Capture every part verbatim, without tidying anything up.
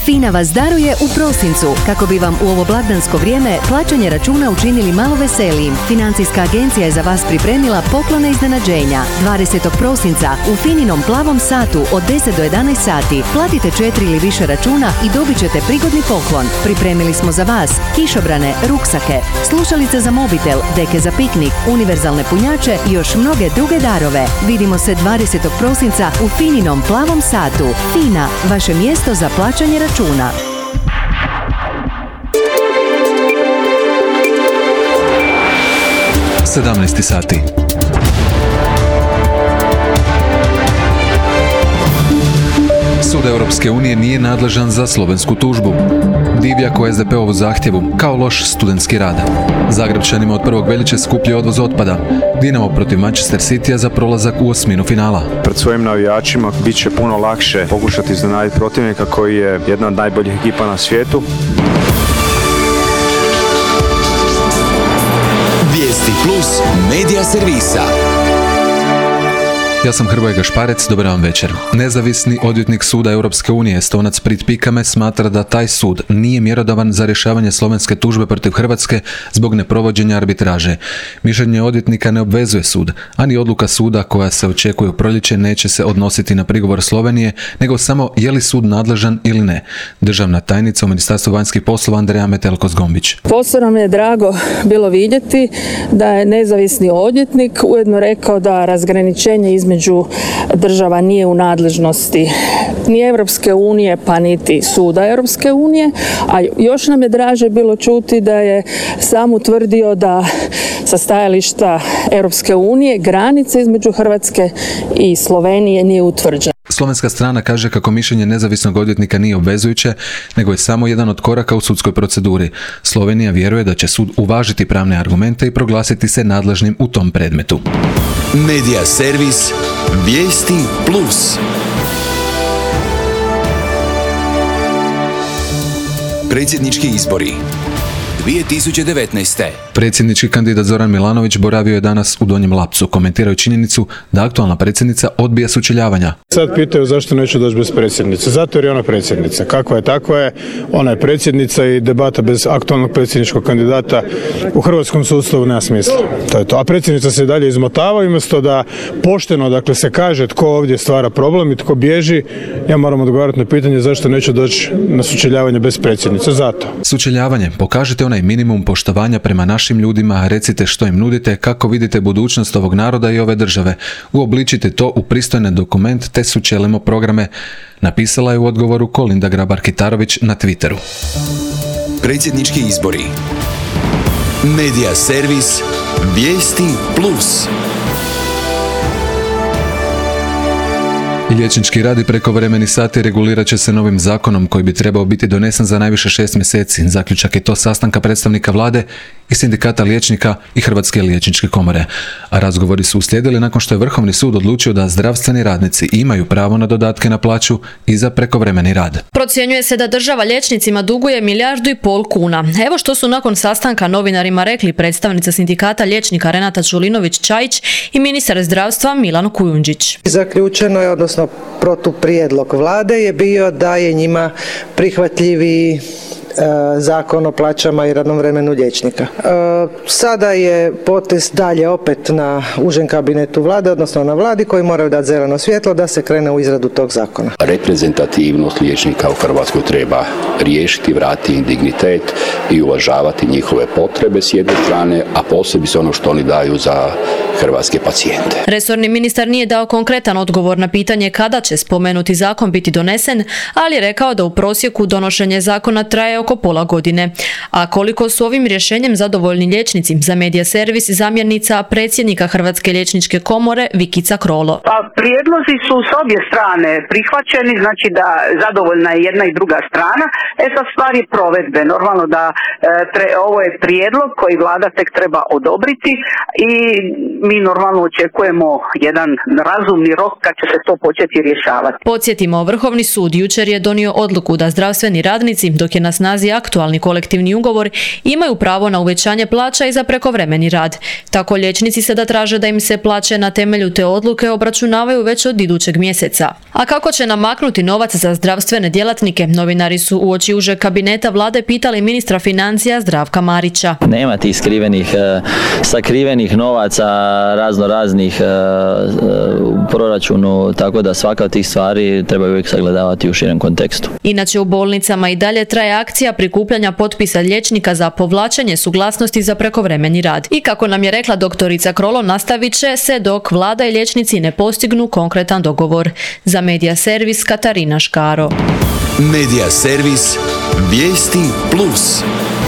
FINA vas daruje u prosincu kako bi vam u ovo blagdansko vrijeme plaćanje računa učinili malo veselijim. Financijska agencija je za vas pripremila poklone iznenađenja. dvadesetog prosinca u FINInom plavom satu od deset do jedanaest sati platite četiri ili više računa i dobit ćete prigodni poklon. Pripremili smo za vas kišobrane, ruksake, slušalice za mobitel, deke za piknik, univerzalne punjače i još mnoge druge darove. Vidimo se dvadesetog prosinca u FINInom plavom satu. FINA, vaše mjesto za plaćanje računa. sedamnaest sati. Sud Europske unije nije nadležan za slovensku tužbu. Divjak o es de pe ovu zahtjevu kao loš studentski rad. Zagrebčanima od prvog veljače skuplji odvoz otpada. Dinamo protiv Manchester Cityja za prolazak u osminu finala. Pred svojim navijačima bit će puno lakše pokušati iznenaditi protivnika koji je jedna od najboljih ekipa na svijetu. Vijesti plus medija servisa. Ja sam Hrvoje Gašparec, dobar vam večer. Nezavisni odvjetnik Suda Europske unije, Estonac Prit Pikame, smatra da taj sud nije mjerodavan za rješavanje slovenske tužbe protiv Hrvatske zbog neprovođenja arbitraže. Mišljenje odvjetnika ne obvezuje sud, a ni odluka suda koja se očekuje u proljeće neće se odnositi na prigovor Slovenije, nego samo je li sud nadležan ili ne. Državna tajnica u Ministarstvu vanjskih poslova Andreja Metelko-Zgombić. Posebno mi je drago bilo vidjeti da je nezavisni odvjetnik ujedno rekao da razgraničenje između između država nije u nadležnosti ni Europske unije pa niti Suda Europske unije, a još nam je draže bilo čuti da je sam utvrdio da sa stajališta Europske unije granice između Hrvatske i Slovenije nije utvrđena. Slovenska strana kaže kako mišljenje nezavisnog odvjetnika nije obvezujuće, nego je samo jedan od koraka u sudskoj proceduri. Slovenija vjeruje da će sud uvažiti pravne argumente i proglasiti se nadležnim u tom predmetu. Medija servis Vijesti plus. Predsjednički izbori dvije tisuće devetnaeste. Predsjednički kandidat Zoran Milanović boravio je danas u Donjem Lapcu, komentiraju činjenicu da aktualna predsjednica odbija sučeljavanja. Sad pitaju zašto neće doći bez predsjednice. Zato jer je ona predsjednica. Kakva je, takva je. Ona je predsjednica i debata bez aktualnog predsjedničkog kandidata u hrvatskom sustavu nema smisla. To je to. A predsjednica se dalje izmotava i umjesto da pošteno, dakle, se kaže tko ovdje stvara problem i tko bježi, ja moram odgovarati na pitanje zašto neće doći na sučeljavanje bez predsjednice. Zato. Sučeljavanje. Pokažite onaj minimum poštovanja prema našim ljudima, recite što im nudite, kako vidite budućnost ovog naroda i ove države. Uobličite to u pristojne dokument te sučelimo programe, napisala je u odgovoru Kolinda Grabar-Kitarović na Twitteru. Predsjednički izbori. Medija servis Vijesti plus. Liječnički rad i prekovremeni sati regulirat će se novim zakonom koji bi trebao biti donesen za najviše šest mjeseci. Zaključak je to sastanka predstavnika vlade i sindikata liječnika i Hrvatske liječničke komore. A razgovori su uslijedili nakon što je Vrhovni sud odlučio da zdravstveni radnici imaju pravo na dodatke na plaću i za prekovremeni rad. Procjenjuje se da država liječnicima duguje milijardu i pol kuna. Evo što su nakon sastanka novinarima rekli predstavnica sindikata liječnika Renata Čulinović-Čajić i ministar zdravstva Milan Kujundžić. Zaključeno je, odnosno protuprijedlog vlade je bio da je njima prihvatljiviji Zakon o plaćama i radnom vremenu liječnika. Sada je potez dalje opet na užem kabinetu vlade, odnosno na vladi koji moraju dati zeleno svjetlo da se krene u izradu tog zakona. Reprezentativnost liječnika u Hrvatskoj treba riješiti, vratiti im dignitet i uvažavati njihove potrebe s jedne strane, a posebice ono što oni daju za hrvatske pacijente. Resorni ministar nije dao konkretan odgovor na pitanje kada će spomenuti zakon biti donesen, ali je rekao da u prosjeku donošenje zakona traje oko pola godine. A koliko su ovim rješenjem zadovoljni liječnici? Za Medija servis zamjenica predsjednika Hrvatske liječničke komore Vikica Krolo. Pa prijedlozi su s obje strane prihvaćeni, znači da zadovoljna je jedna i druga strana. E sad stvar je provedbe. Normalno da e, tre, ovo je prijedlog koji vlada tek treba odobriti i mi normalno očekujemo jedan razumni rok kad će se to početi rješavati. Podsjetimo, Vrhovni sud jučer je donio odluku da zdravstveni radnici, dok je na snazi snazi aktualni kolektivni ugovor imaju pravo na uvećanje plaća i za prekovremeni rad. Tako liječnici sada traže da im se plaće na temelju te odluke obračunavaju već od idućeg mjeseca. A kako će namaknuti novac za zdravstvene djelatnike, novinari su uoči užeg kabineta vlade pitali ministra financija Zdravka Marića. Nema tih skrivenih, sakrivenih novaca, razno raznih u proračunu, tako da svaka od tih stvari treba uvijek sagledavati u širem kontekstu. Inače u bolnicama i dalje traje akcija prikupljanja potpisa liječnika za povlačenje suglasnosti za prekovremeni rad. I kako nam je rekla doktorica Krolo, nastavit će se dok vlada i liječnici ne postignu konkretan dogovor. Za Medija servis Katarina Škaro. Medija servis Vijesti plus.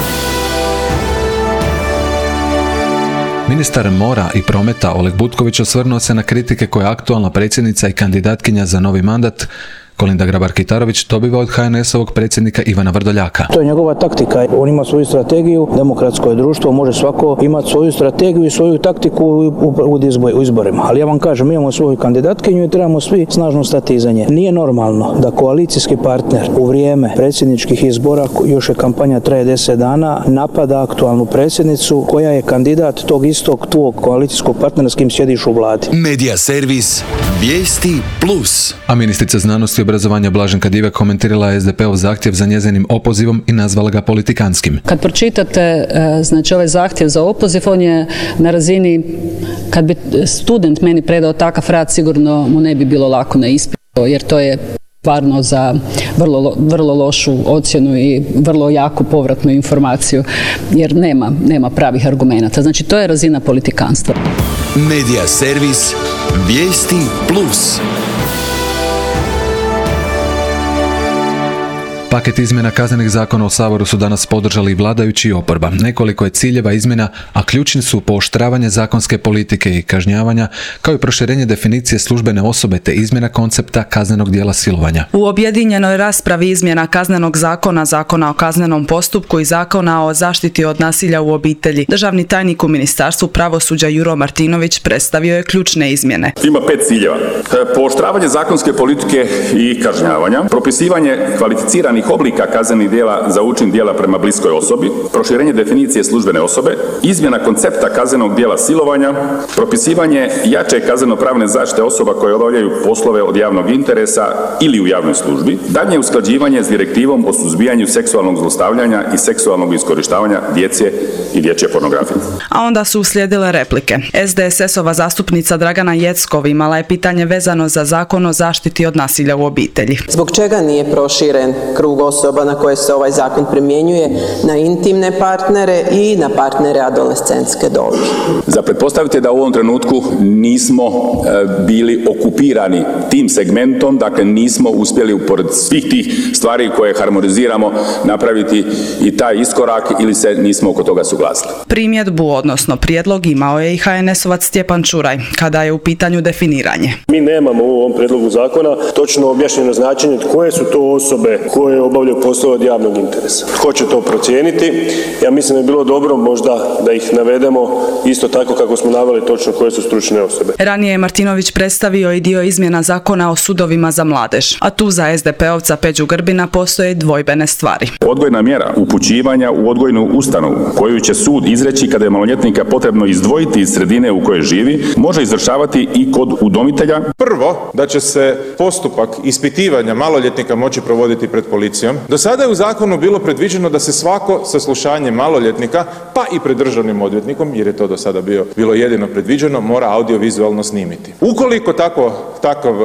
Ministar mora i prometa Oleg Butković osvrnuo se na kritike koje aktualna predsjednica i kandidatkinja za novi mandat Kolinda Grabar-Kitarović dobiva od ha en es-ovog predsjednika Ivana Vrdoljaka. To je njegova taktika. On ima svoju strategiju, demokratsko je društvo, može svako imati svoju strategiju i svoju taktiku u izborima. Ali ja vam kažem, mi imamo svoju kandidatkinju i trebamo svi snažno stati iza nje. Nije normalno da koalicijski partner u vrijeme predsjedničkih izbora, još je kampanja traje deset dana, napada aktualnu predsjednicu koja je kandidat tog istog tvog koalicijskog partnera s kim sjediš u vladi. Medija servis Vijesti plus. A ministrica znanosti i obrazovanja Blaženka Divjak komentirala je es de pe ov zahtjev za njezinim opozivom i nazvala ga politikanskim. Kad pročitate znači ovaj zahtjev za opoziv, on je na razini, kad bi student meni predao takav rad, sigurno mu ne bi bilo lako na ispitu, jer to je stvarno za vrlo, vrlo lošu ocjenu i vrlo jaku povratnu informaciju, jer nema, nema pravih argumenata. Znači to je razina politikanstva. Medija servis Vijesti plus. Paket izmjena kaznenih zakona u Saboru su danas podržali vladajući i oporba. Nekoliko je ciljeva izmjena, a ključni su pooštravanje zakonske politike i kažnjavanja, kao i proširenje definicije službene osobe te izmjena koncepta kaznenog djela silovanja. U objedinjenoj raspravi izmjena kaznenog zakona, zakona o kaznenom postupku i zakona o zaštiti od nasilja u obitelji, državni tajnik u Ministarstvu pravosuđa Juro Martinović predstavio je ključne izmjene. Ima pet ciljeva. Pooštravanje zakonske politike i kažnjavanja, propisivanje kvalificiranih oblika kaznenih djela za učin djela prema bliskoj osobi, proširenje definicije službene osobe, izmjena koncepta kaznenog djela silovanja, propisivanje jače kazneno-pravne zaštite osoba koje obavljaju poslove od javnog interesa ili u javnoj službi, daljnje usklađivanje s direktivom o suzbijanju seksualnog zlostavljanja i seksualnog iskorištavanja djece i dječje pornografije. A onda su uslijedile replike. es de es es-ova zastupnica Dragana Jeckov imala je pitanje vezano za zakon o zaštiti od nasilja u obitelji. Zbog čega nije proširen krug osoba na koje se ovaj zakon primjenjuje na intimne partnere i na partnere adolescentske dobi? Za pretpostaviti je da u ovom trenutku nismo e, bili okupirani tim segmentom, dakle nismo uspjeli upored svih tih stvari koje harmoniziramo napraviti i taj iskorak ili se nismo oko toga suglasili. Primjedbu, odnosno prijedlog, imao je i ha en es-ovac Stjepan Čuraj, kada je u pitanju definiranje. Mi nemamo u ovom prijedlogu zakona točno objašnjeno značenje koje su to osobe koje obavljaju poslove od javnog interesa. Tko će to procijeniti? Ja mislim da je bilo dobro možda da ih navedemo isto tako kako smo naveli točno koje su stručne osobe. Ranije je Martinović predstavio i dio izmjena zakona o sudovima za mladež, a tu za es de pe ovca Peđu Grbina postoje dvojbene stvari. Odgojna mjera upućivanja u odgojnu ustanovu koju će sud izreći kada je maloljetnika potrebno izdvojiti iz sredine u kojoj živi, može izvršavati i kod udomitelja. Prvo, da će se postupak ispitivanja maloljetnika moći provoditi pred policijom. Do sada je u zakonu bilo predviđeno da se svako saslušanje maloljetnika, pa i pred državnim odvjetnikom, jer je to do sada bio, bilo jedino predviđeno, mora audiovizualno snimiti. Ukoliko tako, takav, e,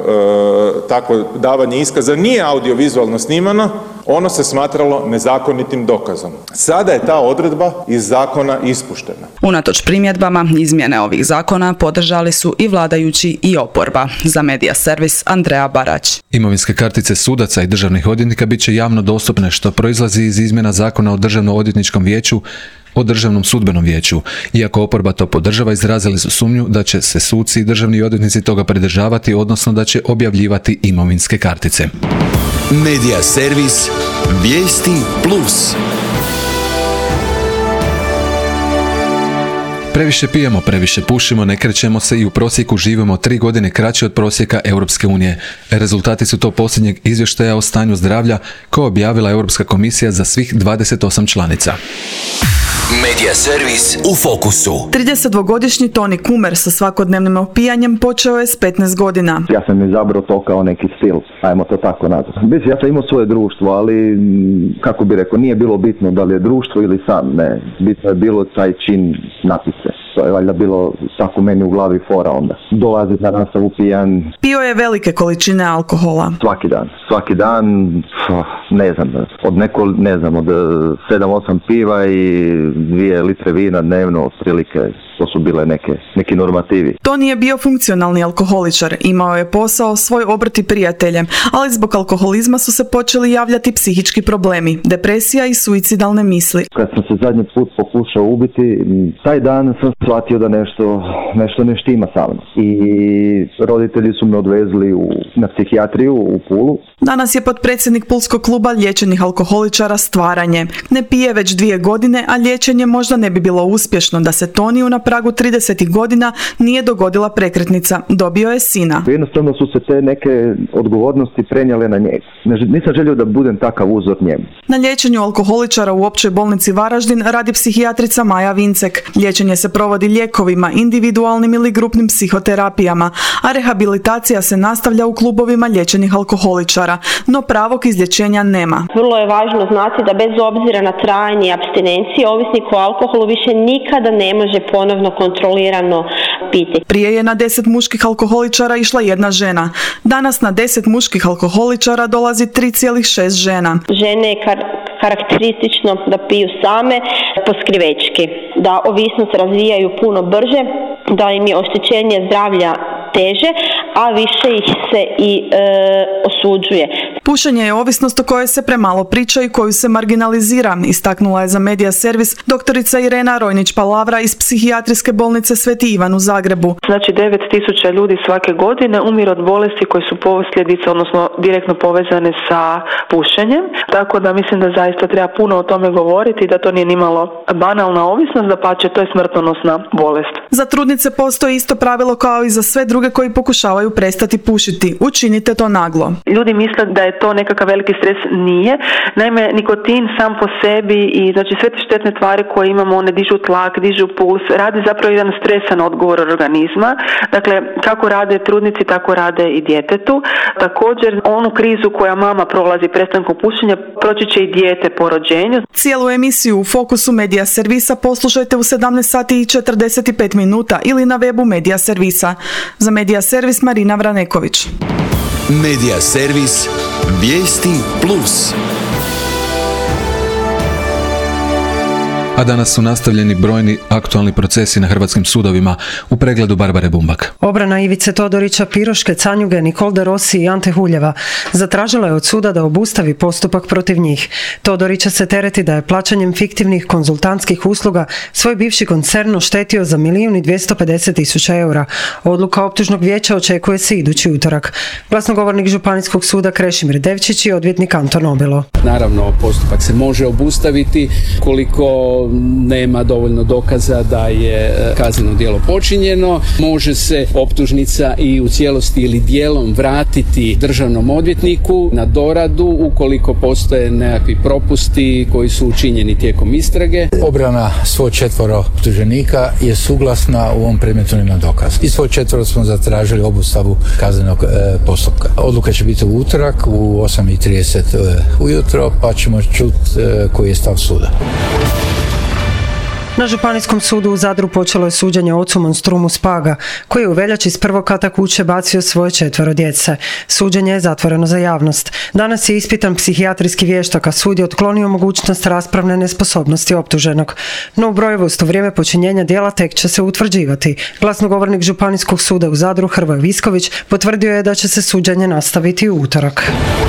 tako davanje iskaza nije audiovizualno snimano, ono se smatralo nezakonitim dokazom. Sada je ta odredba iz zakona ispuštena. Unatoč primjedbama, izmjene ovih zakona podržali su i vladajući i oporba. Za Medija servis Andreja Barać. Imovinske kartice sudaca i državnih odvjetnika bit će javno dostupne, što proizlazi iz izmjena zakona o Državno-odvjetničkom vijeću o Državnom sudbenom vijeću. Iako oporba to podržava, izrazili su sumnju da će se suci i državni odvjetnici toga pridržavati, odnosno da će objavljivati imovinske kartice. Medija servis Vijesti plus. Previše pijemo, previše pušimo, ne krećemo se i u prosjeku živimo tri godine kraće od prosjeka Europske unije. Rezultati su to posljednjeg izvještaja o stanju zdravlja koje objavila Europska komisija za svih dvadeset osam članica. Medija servis u fokusu. tridesetdvogodišnji Toni Kumer sa svakodnevnim opijanjem počeo je s petnaest godina. Ja sam izabrao to kao neki stil, ajmo to tako nazvati. Mislim, ja sam imao svoje društvo, ali kako bi rekao, nije bilo bitno da li je društvo ili sam, ne. Bitno je bilo taj čin napise. To je valjda bilo tako meni u glavi fora onda. Dolaziti na nastavu pijan. Pio je velike količine alkohola. Svaki dan. Svaki dan, ne znam, od neko, ne znam, od sedam osam piva i dvije litre vina dnevno, otprilike. To su bile neke, neki normativi. Toni je bio funkcionalni alkoholičar, imao je posao, svoj obrt i prijatelje, ali zbog alkoholizma su se počeli javljati psihički problemi, depresija i suicidalne misli. Kad sam se zadnji put pokušao ubiti, taj dan sam shvatio da nešto, nešto ne štima sa mnom. I roditelji su me odvezli u, na psihijatriju u Pulu. Danas je potpredsjednik Pulskog kluba liječenih alkoholičara Stvaranje. Ne pije već dvije godine, a liječenje možda ne bi bilo uspješno da se Toniju na pragu trideset godina nije dogodila prekretnica. Dobio je sina. Jednostavno su se te neke odgovornosti prenijele na njega. Nisam želio da budem takav uzor njemu. Na liječenju alkoholičara u općoj bolnici Varaždin radi psihijatrica Maja Vincek. Liječenje se provodi lijekovima, individualnim ili grupnim psihoterapijama, a rehabilitacija se nastavlja u klubovima liječenih alkoholičara, no pravog izlječenja nema. Vrlo je važno znati da bez obzira na trajanje apstinencije, ovisnik o alkoholu više nikada ne može ponovno kontrolirano piti. Prije je na deset muških alkoholičara išla jedna žena. Danas na deset muških alkoholičara dolazi tri zarez šest žena. Žene je kar- karakteristično da piju same poskrivečki, da ovisnost razvijaju puno brže, da im je oštećenje zdravlja teže, a više ih se i e, osuđuje. Pušenje je ovisnost o kojoj se premalo priča i koju se marginalizira, istaknula je za Medija servis doktorica Irena Rojnić-Palavra iz psihijatrijske bolnice Sveti Ivan u Zagrebu. Znači devet tisuća ljudi svake godine umire od bolesti koje su posljedice, odnosno direktno povezane sa pušenjem. Tako da mislim da zaista treba puno o tome govoriti, da to nije nimalo banalna ovisnost, dapače to je smrtonosna bolest. Za trudnice postoji isto pravilo kao i za sve druge koji pokušavaju prestati pušiti. Učinite to naglo. Ljudi misle da je to nekakav veliki stres, nije. Naime, nikotin sam po sebi i znači sve te štetne tvari koje imamo, one dižu tlak, dižu puls, radi zapravo jedan stresan odgovor organizma. Dakle, kako rade trudnici, tako rade i djetetu. Također, onu krizu koja mama prolazi prestankom pušenja, proći će i dijete po rođenju. Cijelu emisiju u Fokusu Medija servisa poslušajte u sedamnaest sati i četrdeset pet minuta ili na webu Medija servisa. Za Medija servis Marina Vraneković. Medija servis Vijesti plus. A danas su nastavljeni brojni aktualni procesi na hrvatskim sudovima. U pregledu Barbare Bumbak. Obrana Ivice Todorića, Piroške, Canjuge, Nikolde Rossi i Ante Huljeva zatražila je od suda da obustavi postupak protiv njih. Todorića se tereti da je plaćanjem fiktivnih konzultantskih usluga svoj bivši koncern oštetio za milijun i dvjesto pedeset tisuća eura. Odluka optužnog vijeća očekuje se idući utorak. Glasnogovornik Županijskog suda Krešimir Devčić i odvjetnik Anton Obilo. Naravno, postupak se može obustaviti koliko nema dovoljno dokaza da je kazneno djelo počinjeno. Može se optužnica i u cijelosti ili dijelom vratiti državnom odvjetniku na doradu ukoliko postoje nekakvi propusti koji su učinjeni tijekom istrage. Obrana svo četvoro optuženika je suglasna, u ovom predmetu nema dokaza. I svo četvoro smo zatražili obustavu kaznenog e, postupka. Odluka će biti u utorak u osam i trideset ujutro, pa ćemo čuti e, koji je stav suda. Na Županijskom sudu u Zadru počelo je suđenje ocu Monstrumu Spaga, koji je u veljači iz prvog kata kuće bacio svoje četvero djece. Suđenje je zatvoreno za javnost. Danas je ispitan psihijatrijski vještak, a sud je otklonio mogućnost raspravne nesposobnosti optuženog. No ubrojivost u vrijeme počinjenja djela tek će se utvrđivati. Glasnogovornik Županijskog suda u Zadru Hrvoje Visković potvrdio je da će se suđenje nastaviti u utorak.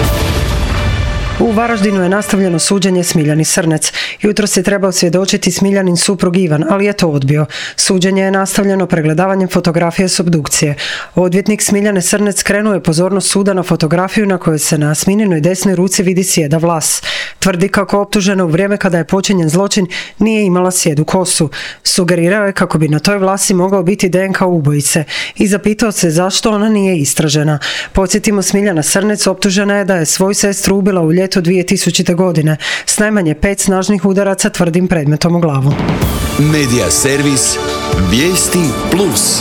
U Varaždinu je nastavljeno suđenje Smiljani Srnec. Jutros je trebao svjedočiti Smiljanin suprug Ivan, ali je to odbio. Suđenje je nastavljeno pregledavanjem fotografije s obdukcije. Odvjetnik Smiljane Srnec krenuo je pozornost suda na fotografiju na kojoj se na Smininoj desnoj ruci vidi sjeda vlas. Tvrdi kako optužena u vrijeme kada je počinjen zločin nije imala sjedu kosu. Sugerirao je kako bi na toj vlasi mogao biti D N K ubojice i zapitao se zašto ona nije istražena. Podsjetimo, Smiljana Srnec optužena je da je svoju sestru ubila u ljeto dvije tisućite. godine s najmanje pet snažnih udaraca tvrdim predmetom u glavu. Medija servis Vijesti plus.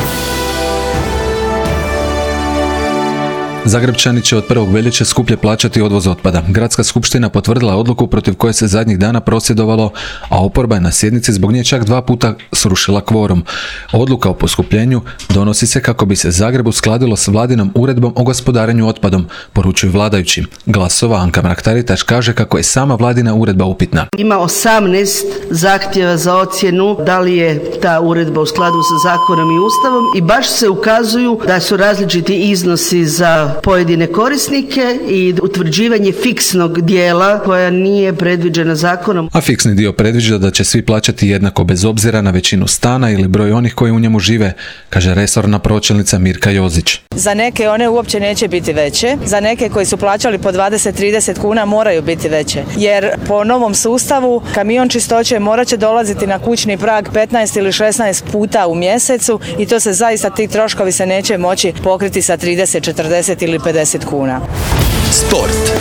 Zagrepčani će od prvog veljače skuplje plaćati odvoz otpada. Gradska skupština potvrdila odluku protiv koje se zadnjih dana prosvjedovalo, a oporba je na sjednici zbog nje čak dva puta srušila kvorum. Odluka o poskupljenju donosi se kako bi se Zagreb uskladilo s vladinom uredbom o gospodarenju otpadom, poručuju vladajući. Glasova Anka Mrak-Taritaš kaže kako je sama vladina uredba upitna. Ima osamnaest zahtjeva za ocjenu da li je ta uredba u skladu sa zakonom i ustavom i baš se ukazuju da su različiti iznosi za pojedine korisnike i utvrđivanje fiksnog dijela koja nije predviđena zakonom. A fiksni dio predviđa da će svi plaćati jednako bez obzira na većinu stana ili broj onih koji u njemu žive, kaže resorna pročelnica Mirka Jozić. Za neke one uopće neće biti veće, za neke koji su plaćali po dvadeset do trideset kuna moraju biti veće. Jer po novom sustavu kamion čistoće morat će dolaziti na kućni prag petnaest ili šesnaest puta u mjesecu i to se zaista, ti troškovi se neće moći pokriti sa trideset, četrdeset ili pedeset kuna. Sport.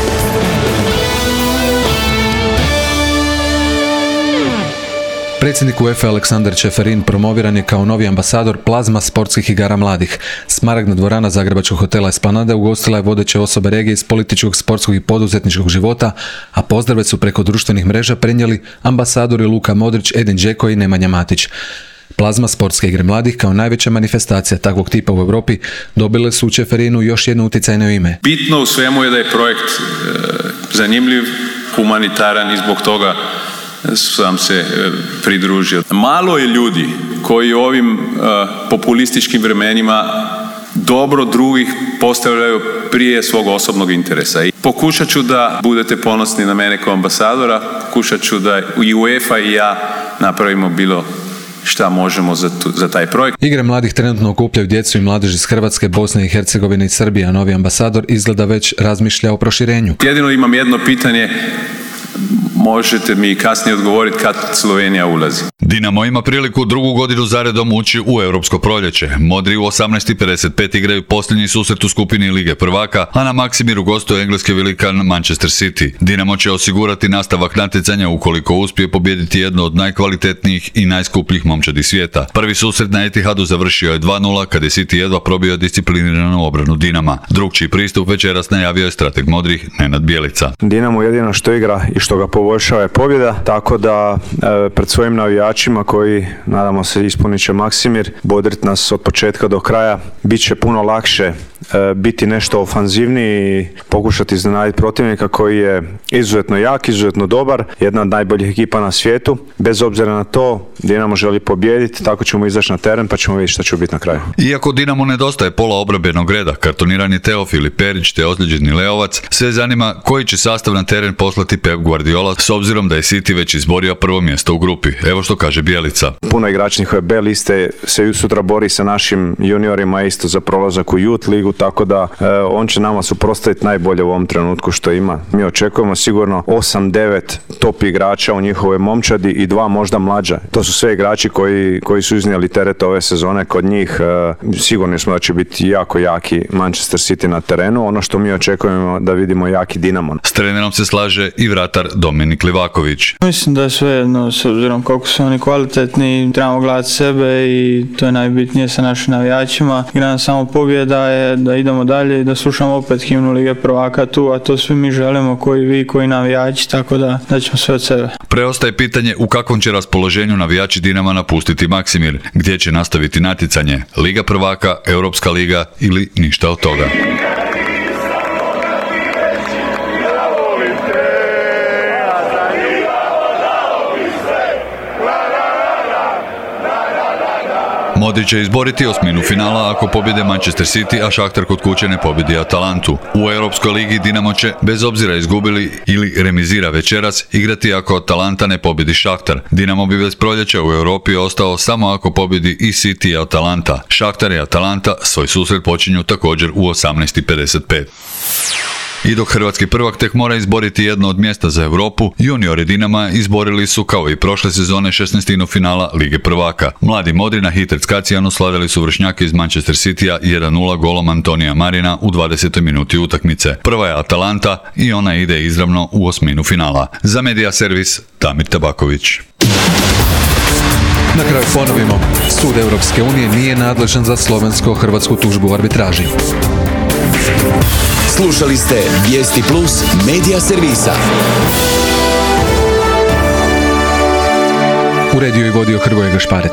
Predsjednik UEFA Aleksandar Čeferin promoviran je kao novi ambasador plazma sportskih igara mladih. Smaragdna dvorana zagrebačkog hotela Esplanade ugostila je vodeće osobe regije iz političkog, sportskog i poduzetničkog života, a pozdrave su preko društvenih mreža prenijeli ambasadori Luka Modrić, Edin Dzeko i Nemanja Matić. Plazma sportske igre mladih kao najveća manifestacija takvog tipa u Europi dobile su u Čeferinu još jedno utjecajno ime. Bitno u svemu je da je projekt e, zanimljiv, humanitaran i zbog toga sam se pridružio. Malo je ljudi koji u ovim uh, populističkim vremenima dobro drugih postavljaju prije svog osobnog interesa. I pokušat ću da budete ponosni na mene kao ambasadora, pokušat ću da i UEFA i ja napravimo bilo šta možemo za, tu, za taj projekt. Igre mladih trenutno okupljaju djecu i mladež iz Hrvatske, Bosne i Hercegovine i Srbije, a novi ambasador izgleda već razmišlja o proširenju. Jedino imam jedno pitanje, možete mi kasnije odgovoriti kad Slovenija ulazi. Dinamo ima priliku drugu godinu zaredom ući u Europsko proljeće. Modri u osamnaest i pedeset pet igraju posljednji susret u skupini Lige prvaka, a na Maksimiru gostuje engleski velikan Manchester City. Dinamo će osigurati nastavak natjecanja ukoliko uspije pobijediti jednu od najkvalitetnijih i najskupljih momčadi svijeta. Prvi susret na Etihadu završio je dva nula kad je City jedva probio discipliniranu obranu Dinama. Drugčiji pristup večeras najavio je strateg modrih Nenad Bjelica. Dinamo jedino što igra i što ga poboljšava je pobjeda, tako da e, pred svojim navijačima koji, nadamo se, ispunit će Maksimir, bodrit nas od početka do kraja, bit će puno lakše e, biti nešto ofanzivniji i pokušati iznenaditi protivnika koji je izuzetno jak, izuzetno dobar, jedna od najboljih ekipa na svijetu. Bez obzira na to, Dinamo želi pobijediti, tako ćemo izaći na teren pa ćemo vidjeti što će biti na kraju. Iako Dinamo nedostaje pola obrambenog reda, kartonirani Teofil i Perić te ozlijeđeni Leovac, sve zanima koji će sastav na teren poslati Pep Guardiola s obzirom da je City već izborio prvo mjesto u grupi. Evo što kaže Bjelica. Puno igrača njihove B liste se sutra bori sa našim juniorima isto za prolazak u Youth ligu, tako da e, on će nama suprotstaviti najbolje u ovom trenutku što ima. Mi očekujemo sigurno osam devet top igrača u njihovoj momčadi i dva možda mlađa. To su sve igrači koji, koji su iznijeli teret ove sezone. Kod njih e, sigurni smo da će biti jako jaki Manchester City na terenu. Ono što mi očekujemo da vidimo jaki Dinamo. S trenerom se slaže i vratar Dominik Livaković. Mislim da je sve jedno, s obzirom koliko su oni kvalitetni, trebamo gledati sebe i to je najbitnije sa našim navijačima. Igra samo pobjeda je da idemo dalje i da slušamo opet himnu Lige prvaka tu, a to svi mi želimo, koji vi, koji navijači, tako da da ćemo sve od sebe. Preostaje pitanje u kakvom će raspoloženju navijači Dinama napustiti Maksimir, gdje će nastaviti natjecanje, Liga prvaka, Europska liga ili ništa od toga. Modrić će izboriti osminu finala ako pobjede Manchester City, a Šahtar kod kuće ne pobjedi Atalantu. U Europskoj ligi Dinamo će, bez obzira izgubili ili remizira večeras, igrati ako Atalanta ne pobjedi Šahtar. Dinamo bi bez proljeća u Europi ostao samo ako pobjedi i City i Atalanta. Šahtar i Atalanta svoj susret počinju također u osamnaest i pedeset pet. I dok hrvatski prvak tek mora izboriti jedno od mjesta za Europu, juniori Dinama izborili su kao i prošle sezone šesnaestinu finala Lige prvaka. Mladi modri na Hitec Kacijanu slavili su vršnjake iz Manchester Citya jedan nula golom Antonija Marina u dvadesetoj minuti utakmice. Prva je Atalanta i ona ide izravno u osminu finala. Za Medija servis Damir Tabaković. Na kraju ponovimo, Sud Europske unije nije nadležan za slovensko-hrvatsku tužbu u arbitraži. Slušali ste Vijesti Plus Medija servisa. Uredio i vodio Hrvoje Gašparec.